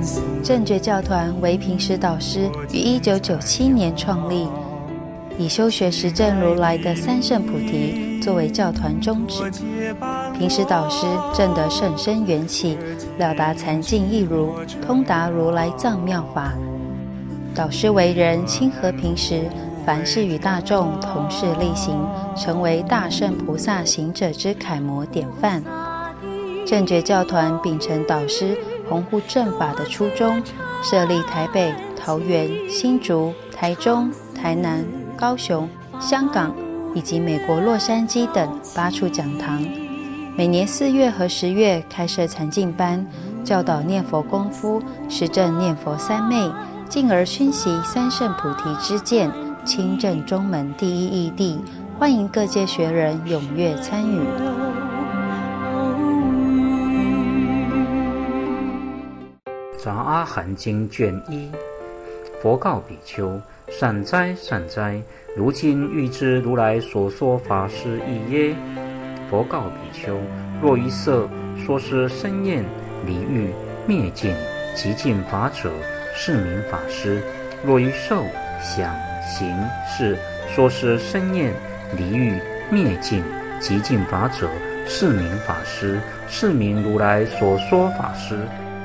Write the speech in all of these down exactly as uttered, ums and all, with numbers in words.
正觉教团为平时导师于一九九七年创立，以修学实证如来的三圣菩提作为教团宗旨。平时导师证得甚深缘起，了达禅境义如，通达如来藏妙法。导师为人亲和平时，凡事与大众同事力行，成为大圣菩萨行者之楷模典范。正觉教团秉承导师弘护正法的初衷，设立台北、桃园、新竹、台中、台南、高雄、香港以及美国洛杉矶等八处讲堂，每年四月和十月开设禅净班，教导念佛功夫，实证念佛三昧，进而熏习三圣菩提之见，亲证中门第一义谛，欢迎各界学人踊跃参与。 杂阿含经卷一，佛告比丘：善哉善哉，如今欲知如来所说法是义耶？佛告比丘：若于色说是生厌离欲灭尽极尽法者，是名法师；若于受想行识说是生厌离欲灭尽极尽法者，是名法师，是名如来所说法师。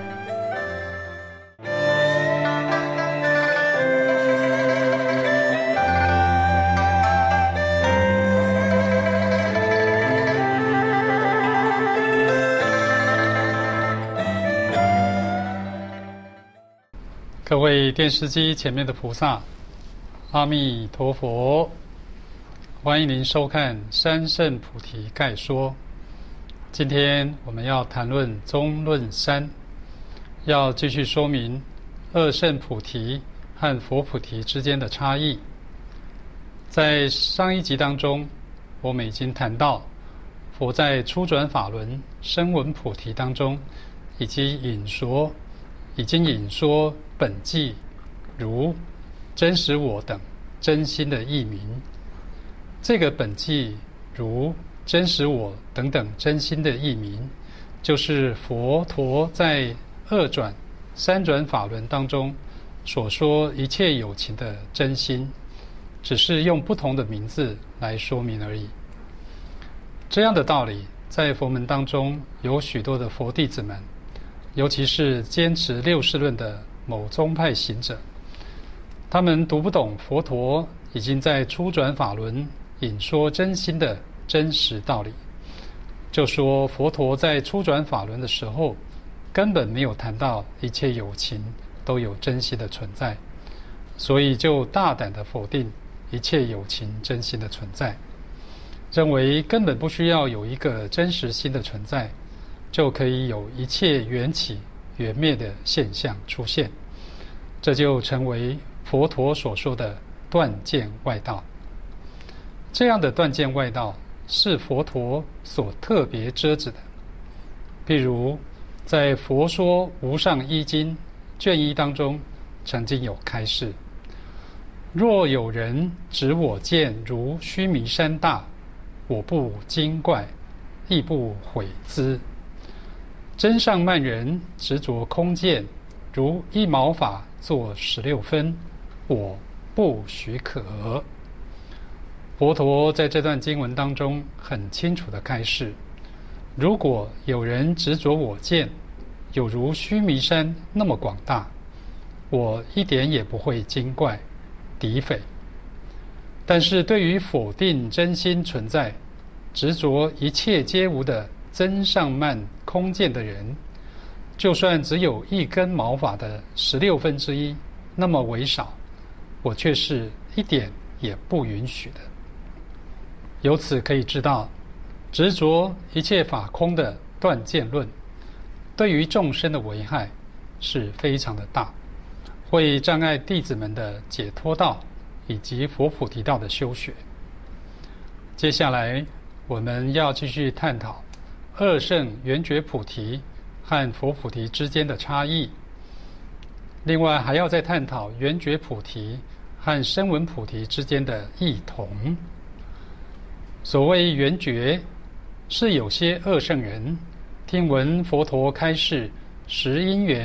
各位电视机前面的菩萨，阿弥陀佛！欢迎您收看《三圣菩提概说》。今天我们要谈论中论三，要继续说明二圣菩提和佛菩提之间的差异。在上一集当中，我们已经谈到，佛在初转法轮声闻菩提当中，以及引说，已经引说本寂、如、真实我等真心的义名。这个本寂、如、真实我等等真心的义名，就是佛陀在二转、三转法轮当中所说一切有情的真心，只是用不同的名字来说明而已。这样的道理，在佛门当中有许多的佛弟子们，尤其是坚持六世论的某宗派行者，他们读不懂佛陀已经在初转法轮引说真心的真实道理，就说佛陀在初转法轮的时候根本没有谈到一切有情都有真心的存在，所以就大胆的否定一切有情真心的存在，认为根本不需要有一个真实心的存在，就可以有一切缘起缘灭的现象出现，这就成为佛陀所说的断见外道。这样的断见外道是佛陀所特别遮止的。譬如在《佛说无上一经》卷一当中曾经有开示：若有人指我见如须弥山大，我不惊怪，亦不悔之。真上慢人执着空见，如一毛发作十六分，我不许可。佛陀在这段经文当中很清楚的开示：如果有人执着我见有如须弥山那么广大，我一点也不会惊怪诋毁。但是对于否定真心存在，执着一切皆无的真上慢空见的人，就算只有一根毛发的十六分之一那么微少，我却是一点也不允许的。由此可以知道，执着一切法空的断见论对于众生的危害是非常的大，会障碍弟子们的解脱道以及佛菩提道的修学。接下来我们要继续探讨二圣圆觉菩提和佛菩提之间的差异，另外还要再探讨圆觉菩提和声闻菩提之间的异同。所谓圆觉，是有些二圣人听闻佛陀开示十因缘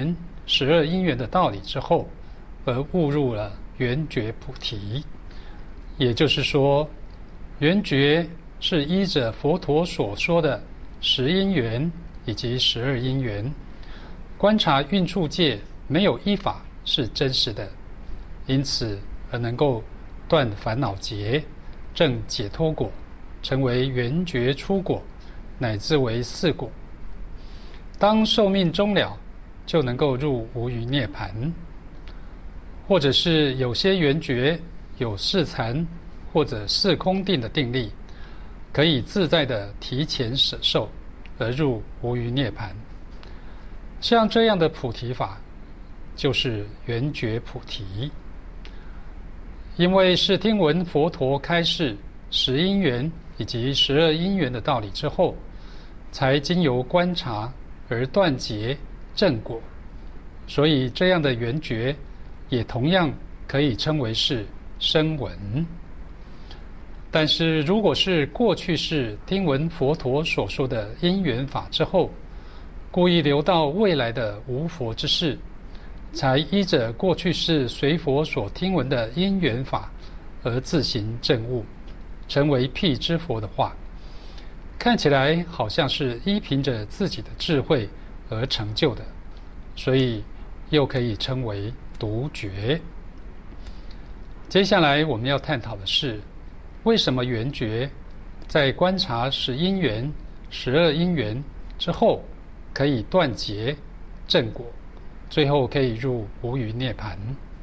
十二因缘的道理之后，而悟入了圆觉菩提。也就是说，圆觉是依着佛陀所说的十因缘以及十二因缘，观察蕴处界没有一法是真实的，因此而能够断烦恼结，证解脱果，成为圆觉出果，乃至为四果。当寿命终了，就能够入无余涅槃。或者是有些圆觉有四禅或者四空定的定力，可以自在的提前舍受而入无余涅槃。像这样的菩提法，就是圆觉菩提。因为是听闻佛陀开示十因缘以及十二因缘的道理之后，才经由观察而断结正果，所以这样的圆觉也同样可以称为是声闻。但是如果是过去世听闻佛陀所说的因缘法之后，故意留到未来的无佛之世，才依着过去世随佛所听闻的因缘法而自行证悟，成为辟支佛的话，看起来好像是依凭着自己的智慧而成就的，所以又可以称为独觉。接下来我们要探讨的是，为什么圆觉在观察十因缘、十二因缘之后，可以断结正果，最后可以入无余涅槃。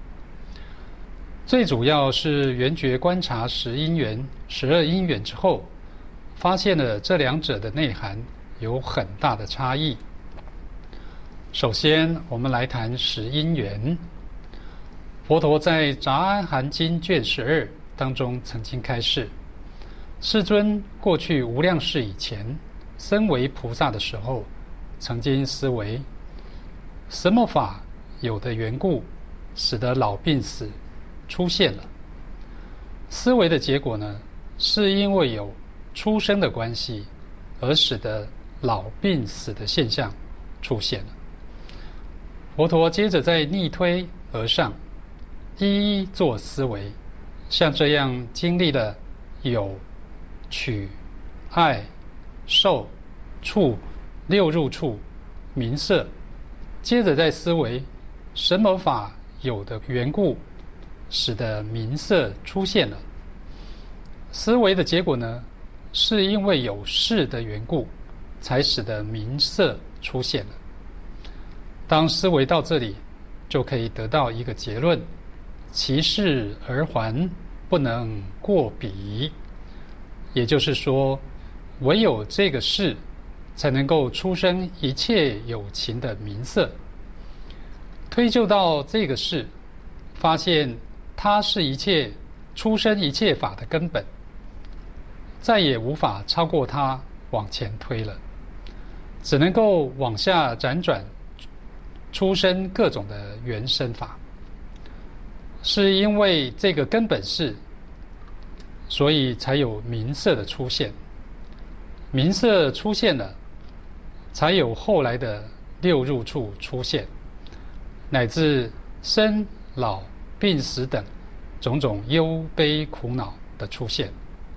最主要是圆觉观察十因缘、十二因缘之后，发现了这两者的内涵有很大的差异。首先，我们来谈十因缘。佛陀在《杂阿含经》卷十二当中曾经开示，世尊过去无量世以前，身为菩萨的时候，曾经思维什么法有的缘故，使得老病死出现了。思维的结果呢，是因为有出生的关系，而使得老病死的现象出现了。佛陀接着再逆推而上，一一做思维，像这样经历了有、取、爱、受、处、六入处、名色，接着再思维什么法有的缘故，使得名色出现了。思维的结果呢，是因为有事的缘故，才使得名色出现了。当思维到这里，就可以得到一个结论：其事而还，不能过彼。也就是说，唯有这个事，才能够出生一切有情的名色。推究到这个事，发现它是一切出生一切法的根本，再也无法超过它往前推了，只能够往下辗转，出生各种的原生法。是因为这个根本是，所以才有名色的出现。名色出现了，才有后来的六入处出现，乃至生老病死等种种忧悲苦恼的出现。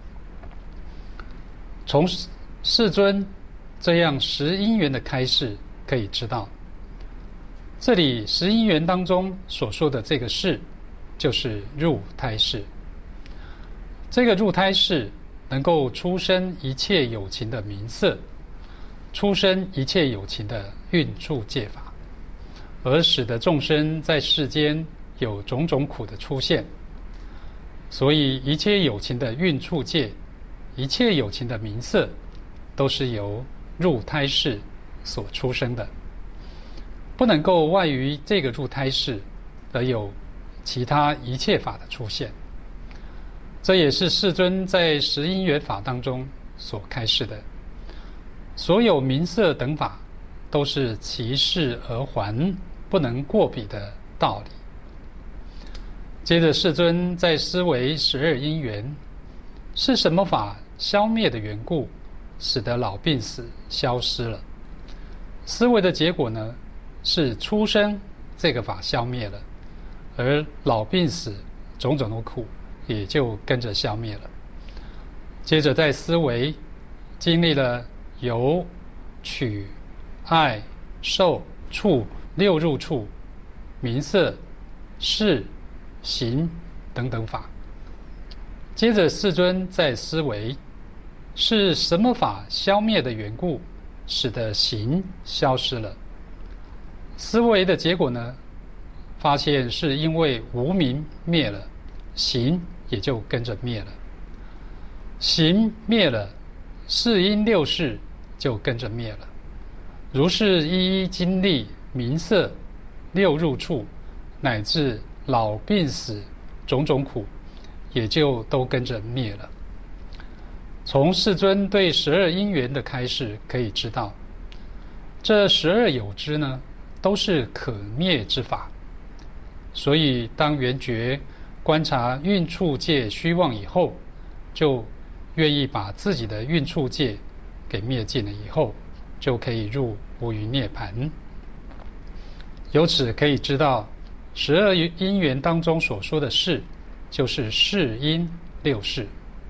从世尊这样十因缘的开示可以知道，这里十因缘当中所说的这个事，就是入胎事。这个入胎事能够出生一切有情的名色，出生一切有情的蕴处界法，而使得众生在世间有种种苦的出现。所以一切有情的蕴处界，一切有情的名色，都是由入胎事所出生的，不能够外于这个入胎事而有其他一切法的出现。这也是世尊在十因缘法当中所开示的，所有名色等法都是其事而还，不能过彼的道理。接着世尊在思维十二因缘，是什么法消灭的缘故，使得老病死消失了。思维的结果呢，是出生这个法消灭了，而老病死种种的苦也就跟着消灭了。接着在思维经历了有、取、爱、受、触六入处、名色、事、行等等法。接着世尊在思维是什么法消灭的缘故，使得行消失了。思维的结果呢，发现是因为无明灭了，行也就跟着灭了。行灭了，四因六事就跟着灭了。如是一一经历名色、六入处，乃至老病死种种苦，也就都跟着灭了。从世尊对十二因缘的开示可以知道，这十二有支呢，都是可灭之法。所以当圆觉观察蕴处界虚妄以后，就愿意把自己的蕴处界给灭尽了以后，就可以入无余涅盘。由此可以知道，十二因缘当中所说的事，就是事因六事。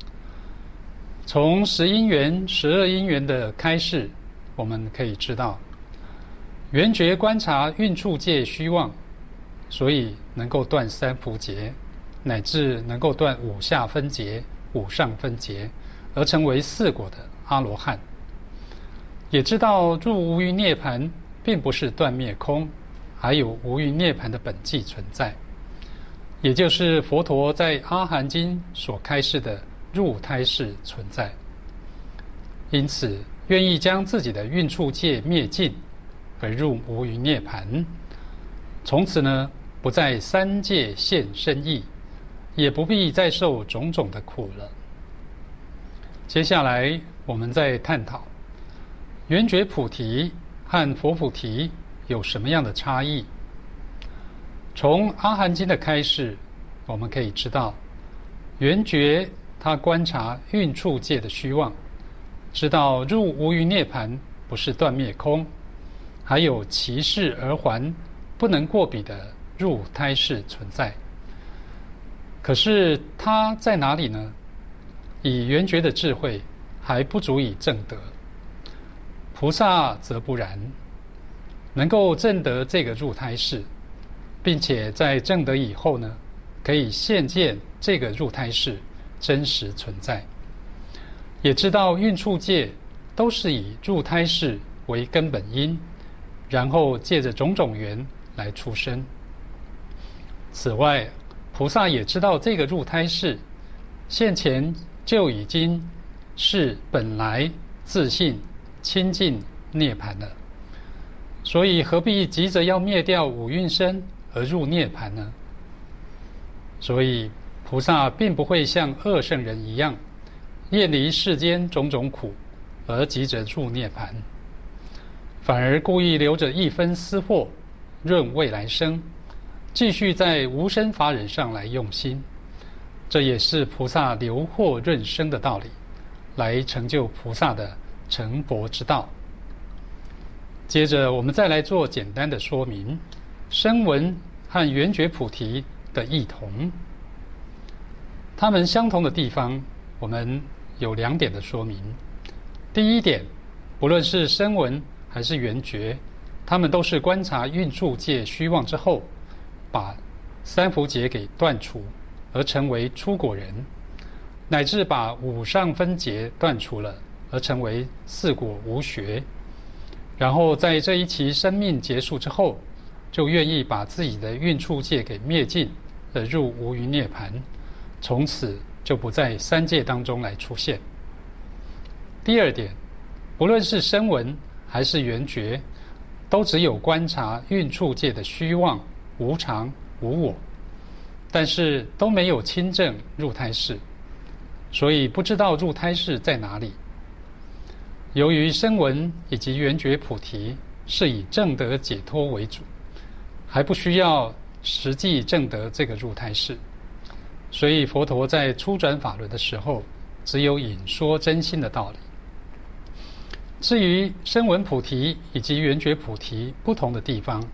从十因缘、十二因缘的开示，我们可以知道，圆觉观察蕴处界虚妄，所以能够断三伏劫，乃至能够断五下分劫、五上分劫，而成为四果的阿罗汉。也知道入无余涅盘并不是断灭空，还有无余涅盘的本际存在，也就是佛陀在阿含经所开示的入胎式存在。因此愿意将自己的蕴处界灭尽，而入无余涅盘，从此呢，不在三界现身意，也不必再受种种的苦了。接下来我们再探讨圆觉菩提和佛菩提有什么样的差异。从阿含经的开示，我们可以知道，圆觉他观察蕴处界的虚妄，知道入无余涅盘不是断灭空，还有其事而还不能过彼的入胎式存在。可是他在哪里呢？以圆觉的智慧还不足以证得，菩萨则不然，能够证得这个入胎式，并且在证得以后呢，可以现见这个入胎式真实存在，也知道蕴处界都是以入胎式为根本因，然后借着种种缘来出生。此外，菩萨也知道这个入胎式现前就已经是本来自性清净涅盘了，所以何必急着要灭掉五蕴身而入涅盘呢？所以菩萨并不会像二圣人一样厌离世间种种苦而急着入涅盘，反而故意留着一分私货润未来生，继续在无生法忍上来用心。这也是菩萨留祸润生的道理，来成就菩萨的成佛之道。接着我们再来做简单的说明声闻和圆觉菩提的异同。它们相同的地方，我们有两点的说明。第一点，不论是声闻还是圆觉，他们都是观察蕴处界虚妄之后，把三伏劫给断除，而成为出果人，乃至把五上分劫断除了，而成为四果无学。然后在这一期生命结束之后，就愿意把自己的蕴处界给灭尽，而入无余涅盘，从此就不在三界当中来出现。第二点，不论是声闻还是圆觉，都只有观察蕴处界的虚妄、无常、无我，但是都没有亲证入胎式，所以不知道入胎式在哪里。由于声闻以及圆觉菩提是以证得解脱为主，还不需要实际证得这个入胎式，所以佛陀在初转法轮的时候，只有引说真心的道理。至于声闻菩提以及圆觉菩提不同的地方，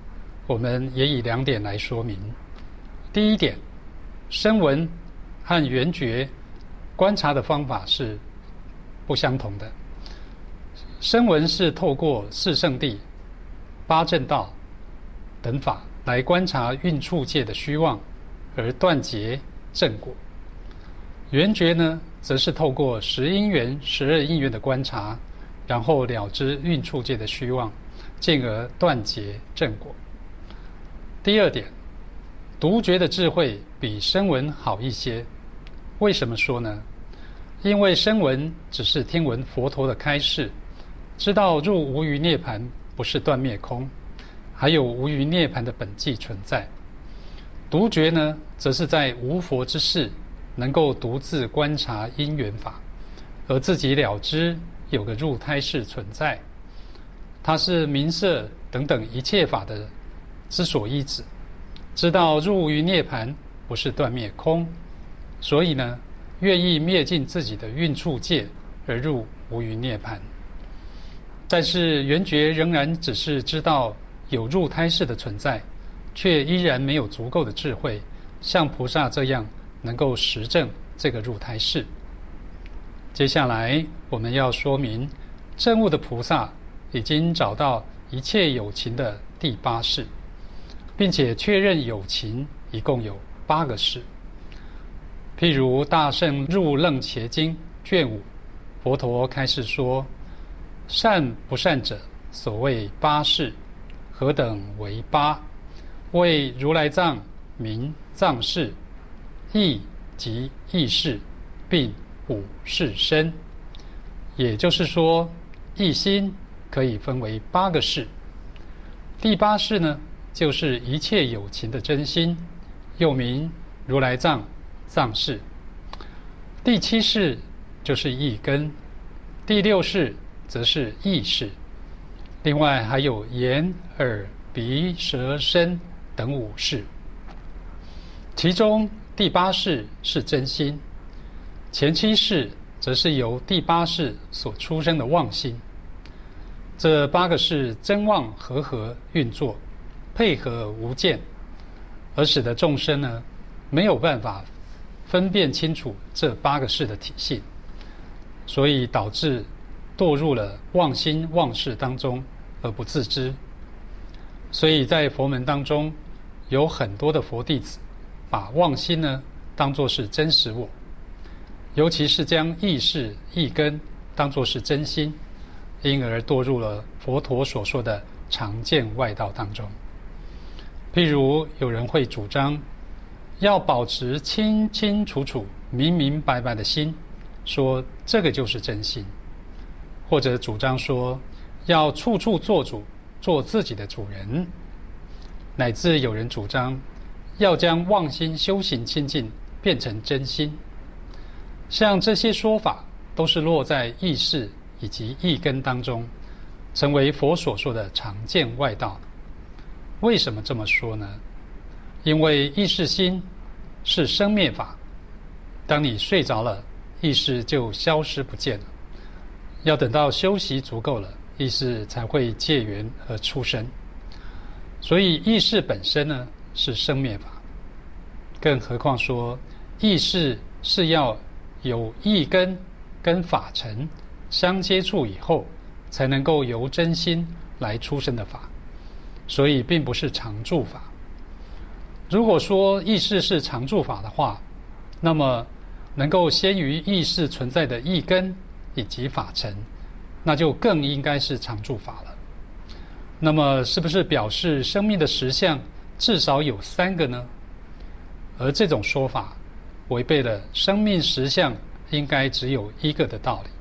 我们也以两点来说明。第一点，声闻和缘觉观察的方法是不相同的。声闻是透过四圣谛、八正道等法来观察蕴处界的虚妄，而断结正果。缘觉呢，则是透过十因缘、十二因缘的观察，然后了知蕴处界的虚妄，进而断结正果。第二点，独觉的智慧比声闻好一些。为什么说呢？因为声闻只是听闻佛陀的开示，知道入无余涅槃不是断灭空，还有无余涅槃的本际存在。独觉呢，则是在无佛之世，能够独自观察因缘法，而自己了知有个入胎世存在，它是名色等等一切法的之所依止，知道入无余涅槃不是断灭空，所以呢，愿意灭尽自己的蕴处界而入无余涅槃。但是缘觉仍然只是知道有入胎世的存在，却依然没有足够的智慧，像菩萨这样能够实证这个入胎世。接下来我们要说明证悟的菩萨已经找到一切有情的第八世，并且确认有情一共有八个世。譬如《大圣入楞伽经》卷五，佛陀开示说：善不善者，所谓八世，何等为八？为如来藏名藏世，意即意识，并五世身。也就是说，一心可以分为八个世。第八世呢，就是一切有情的真心，又名如来藏藏世。第七世就是意根，第六世则是意识，另外还有眼、耳、鼻、舌、身等五世。其中第八世是真心，前七世则是由第八世所出生的妄心。这八个世真妄合合运作，配合无间，而使得众生呢没有办法分辨清楚这八个世的体性，所以导致堕入了妄心妄事当中而不自知。所以在佛门当中，有很多的佛弟子把妄心呢当作是真实我，尤其是将意识意根当作是真心，因而堕入了佛陀所说的常见外道当中。譬如有人会主张要保持清清楚楚明明白白的心，说这个就是真心，或者主张说要处处做主，做自己的主人，乃至有人主张要将妄心修行清净变成真心。像这些说法都是落在意识以及意根当中，成为佛所说的常见外道。为什么这么说呢？因为意识心是生灭法，当你睡着了，意识就消失不见了，要等到休息足够了，意识才会借缘而出生。所以意识本身呢是生灭法，更何况说意识是要有意根跟法尘相接触以后，才能够由真心来出生的法，所以并不是常住法。如果说意识是常住法的话，那么能够先于意识存在的意根以及法尘，那就更应该是常住法了。那么是不是表示生命的实相至少有三个呢？而这种说法违背了生命实相应该只有一个的道理。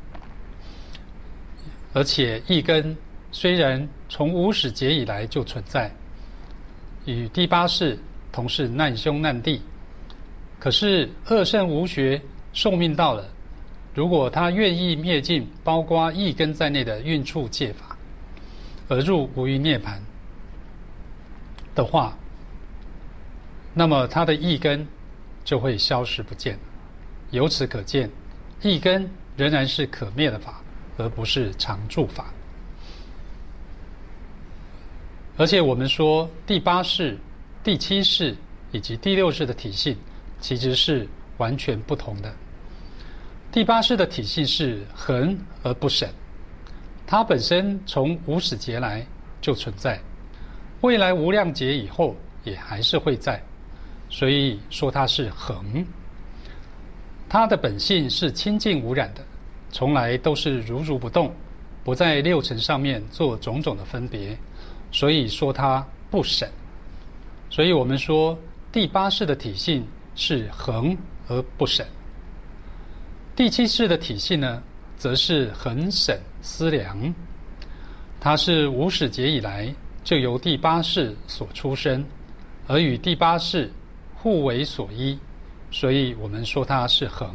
而且意根虽然从无始劫以来就存在，与第八世同是难兄难弟，可是二圣无学寿命到了，如果他愿意灭尽包括意根在内的蕴处界法，而入无余涅槃的话，那么他的意根就会消失不见。由此可见，意根仍然是可灭的法，而不是常住法。 而且我们说第八世、第七世以及第六世的体性其实是完全不同的。第八世的体性是恒而不省，它本身从无始劫来就存在，未来无量劫以后也还是会在，所以说它是恒。它的本性是清净无染的，从来都是如如不动，不在六尘上面做种种的分别，所以说它不省。所以我们说第八世的体性是恒而不省。第七世的体性呢，则是恒省思量，它是无始劫以来就由第八世所出生，而与第八世互为所依，所以我们说它是恒。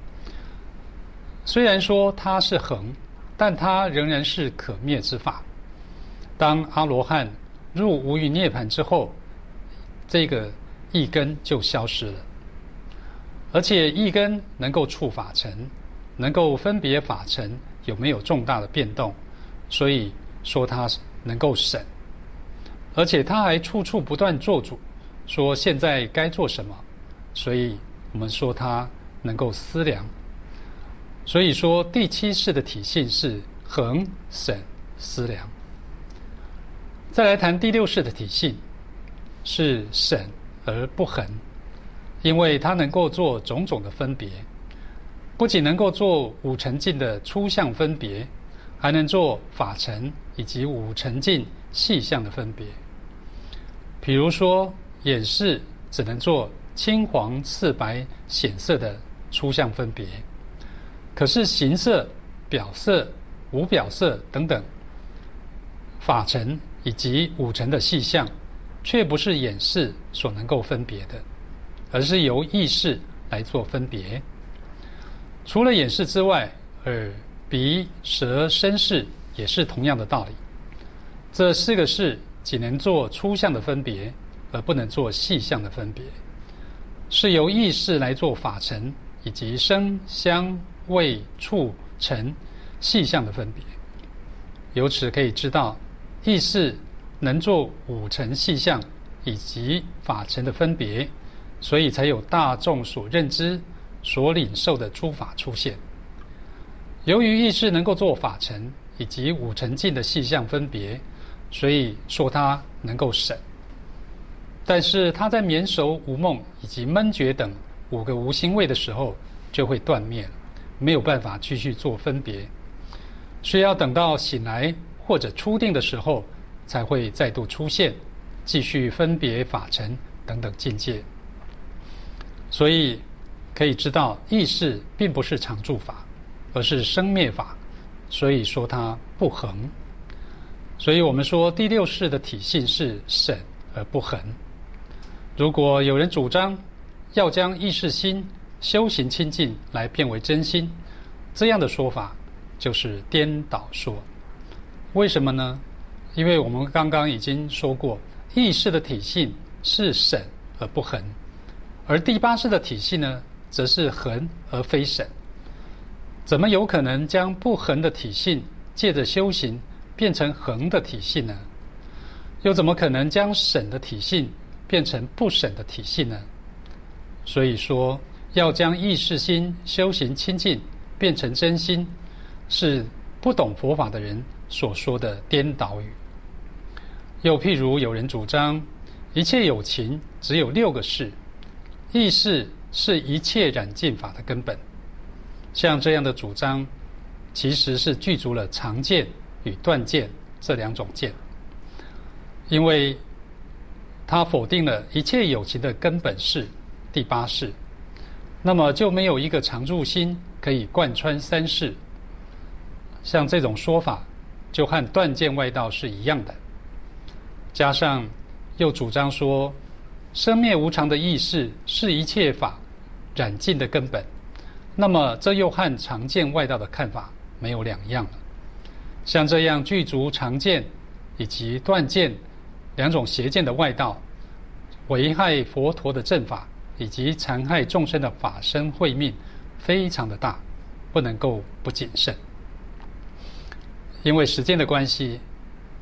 虽然说它是恒，但它仍然是可灭之法。当阿罗汉入无余涅盘之后，这个意根就消失了，而且意根能够触法尘，能够分别法尘有没有重大的变动，所以说它能够审，而且它还处处不断做主，说现在该做什么，所以我们说它能够思量。所以说第七世的体性是恒、审、思量。再来谈第六世的体性，是审而不恒，因为它能够做种种的分别，不仅能够做五尘境的粗相分别，还能做法尘以及五尘境细相的分别。比如说眼识只能做青黄赤白显色的粗相分别，可是形色、表色、无表色等等法尘以及五尘的细相，却不是眼识所能够分别的，而是由意识来做分别。除了眼识之外，耳、鼻、舌、身识也是同样的道理。这四个识仅能做粗相的分别，而不能做细相的分别，是由意识来做法尘以及声、香、味、触、尘细相的分别。由此可以知道，意识能做五尘细相以及法尘的分别，所以才有大众所认知、所领受的诸法出现。由于意识能够做法尘以及五尘境的细相分别，所以说它能够审。但是它在眠熟、无梦以及闷觉等五个无心位的时候就会断灭了，没有办法继续做分别，所以要等到醒来或者初定的时候才会再度出现，继续分别法尘等等境界。所以可以知道，意识并不是常住法，而是生灭法，所以说它不恒。所以我们说第六识的体性是审而不恒。如果有人主张要将意识心修行清净来变为真心，这样的说法就是颠倒说。为什么呢？因为我们刚刚已经说过，意识的体性是审而不恒，而第八识的体性呢，则是恒而非审。怎么有可能将不恒的体性借着修行变成恒的体性呢？又怎么可能将审的体性变成不审的体性呢？所以说，要将意识心修行清净变成真心，是不懂佛法的人所说的颠倒语。又譬如有人主张一切有情只有六个识，意识是一切染净法的根本，像这样的主张其实是具足了常见与断见这两种见，因为他否定了一切有情的根本是第八识，那么就没有一个常住心可以贯穿三世。像这种说法就和断见外道是一样的。加上又主张说生灭无常的意识是一切法染净的根本，那么这又和常见外道的看法没有两样了。像这样具足常见以及断见两种邪见的外道，危害佛陀的正法以及残害众生的法身慧命非常的大，不能够不谨慎。因为时间的关系，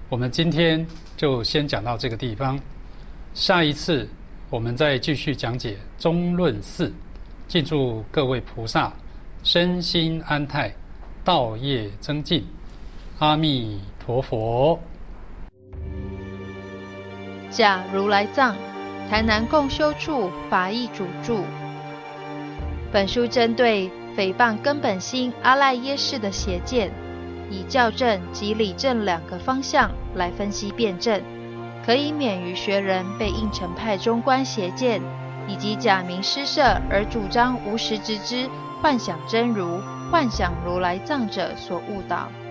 我们今天就先讲到这个地方，下一次我们再继续讲解中论四。敬祝各位菩萨身心安泰，道业增进。阿弥陀佛。 假如来藏，台南共修处法义主著。本书针对诽谤根本心阿赖耶识的邪见，以教正及理正两个方向来分析辩证，可以免于学人被应成派中观邪见以及假名施设而主张无实执之幻想真如、幻想如来藏者所误导。